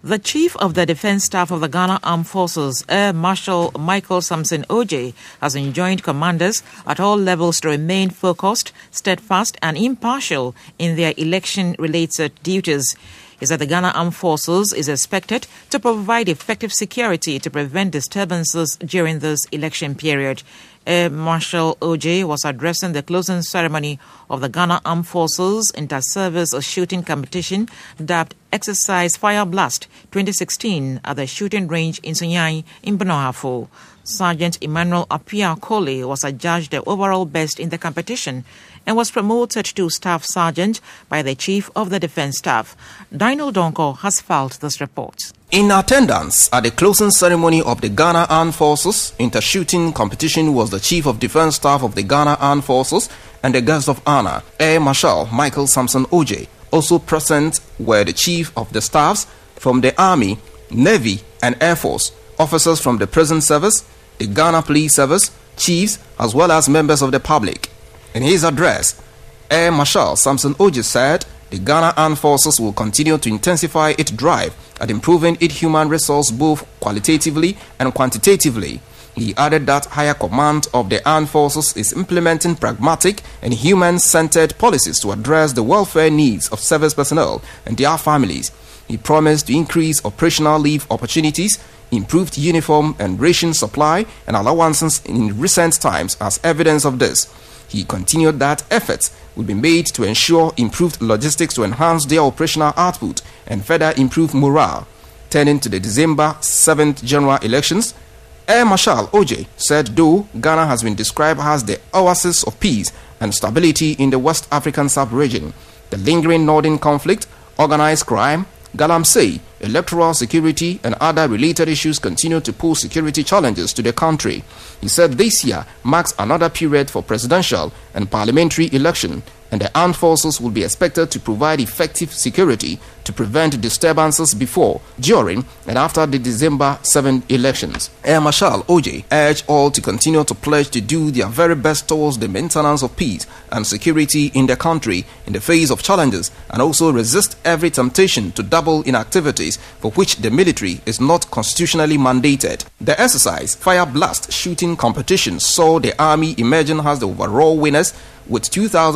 The Chief of the Defense Staff of the Ghana Armed Forces, Air Marshal Michael Samson Oje, has enjoined commanders at all levels to remain focused, steadfast and impartial in their election-related duties. He said the Ghana Armed Forces is expected to provide effective security to prevent disturbances during this election period. Air Marshal Oje was addressing the closing ceremony of the Ghana Armed Forces Inter-Service Shooting Competition dubbed Exercise Fire Blast 2016 at the shooting range in Sunyani in Bonohafo. Sergeant Emmanuel Apia Kole was adjudged the overall best in the competition and was promoted to Staff Sergeant by the Chief of the Defense Staff. Daniel Donko has filed this report. In attendance at the closing ceremony of the Ghana Armed Forces Inter-Shooting Competition was the Chief of Defense Staff of the Ghana Armed Forces and the guest of honor, Air Marshal Michael Samson Oje. Also present were the Chief of the Staffs from the Army, Navy and Air Force, officers from the Prison Service, the Ghana Police Service, chiefs as well as members of the public. In his address, Air Marshal Samson Oje said the Ghana Armed Forces will continue to intensify its drive at improving its human resource both qualitatively and quantitatively. He added that higher command of the armed forces is implementing pragmatic and human-centered policies to address the welfare needs of service personnel and their families. He promised to increase operational leave opportunities, improved uniform and ration supply and allowances in recent times as evidence of this. He continued that efforts will be made to ensure improved logistics to enhance their operational output and further improve morale. Turning to the December 7th general elections, Air Marshal Oje said though Ghana has been described as the oasis of peace and stability in the West African sub-region, the lingering northern conflict, organized crime, galamsey, electoral security and other related issues continue to pose security challenges to the country. He said this year marks another period for presidential and parliamentary election, and the armed forces will be expected to provide effective security to prevent disturbances before, during and after the December 7 elections. Air Marshal Oje urged all to continue to pledge to do their very best towards the maintenance of peace and security in the country in the face of challenges, and also resist every temptation to dabble in activities for which the military is not constitutionally mandated. The exercise Fire Blast shooting competition saw the Army emerging as the overall winners with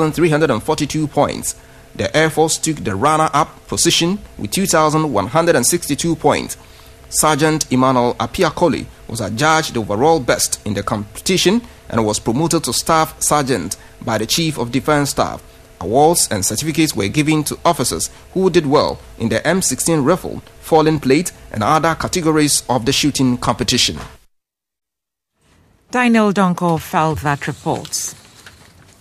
2,342 points. The Air Force took the runner-up position with 2,162 points. Sergeant Emmanuel Apia Kole was adjudged the overall best in the competition and was promoted to Staff Sergeant by the Chief of Defense Staff. Awards and certificates were given to officers who did well in the M16 rifle, falling plate and other categories of the shooting competition. Daniel Donko filed that report.